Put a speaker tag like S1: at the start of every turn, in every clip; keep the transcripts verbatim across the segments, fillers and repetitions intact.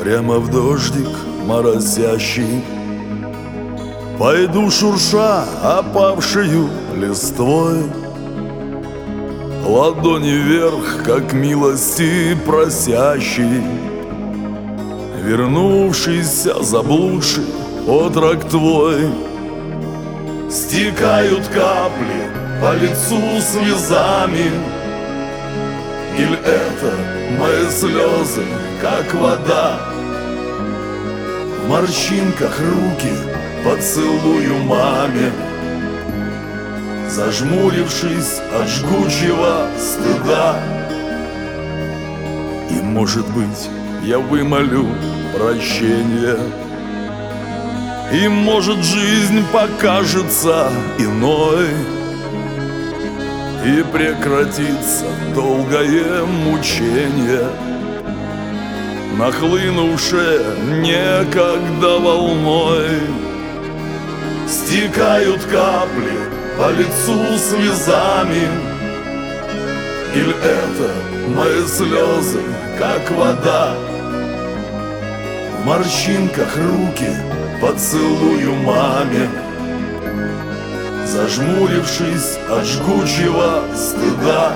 S1: прямо в дождик моросящий. Пойду шурша опавшую листвой, ладони вверх, как милости просящий. Вернувшийся, заблудший отрок твой. Стекают капли по лицу слезами, или это мои слезы, как вода? В морщинках руки поцелую маме, зажмурившись от жгучего стыда. И, может быть, я вымолю прощения, и, может, жизнь покажется иной, и прекратится долгое мучение, нахлынувшее некогда волной. Стекают капли по лицу слезами, или это мои слезы, как вода? В морщинках руки поцелую маме, зажмурившись от жгучего стыда.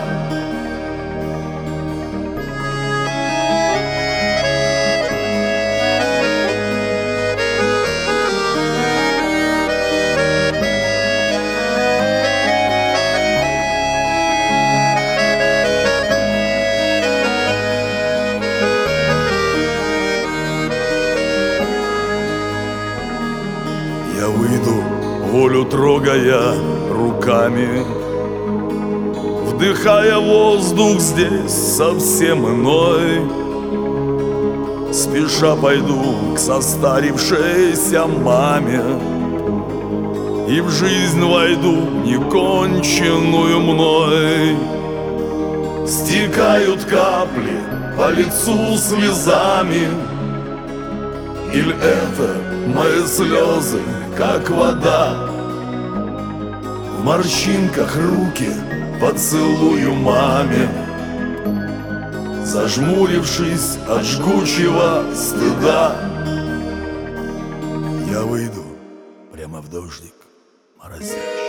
S1: Я выйду, волю трогая руками, вдыхая воздух здесь совсем иной. Спеша пойду к состарившейся маме и в жизнь войду, неконченную мной. Стекают капли по лицу слезами, или это мои слезы, как вода? В морщинках руки поцелую маме, зажмурившись от жгучего стыда. Я выйду прямо в дождик моросящий.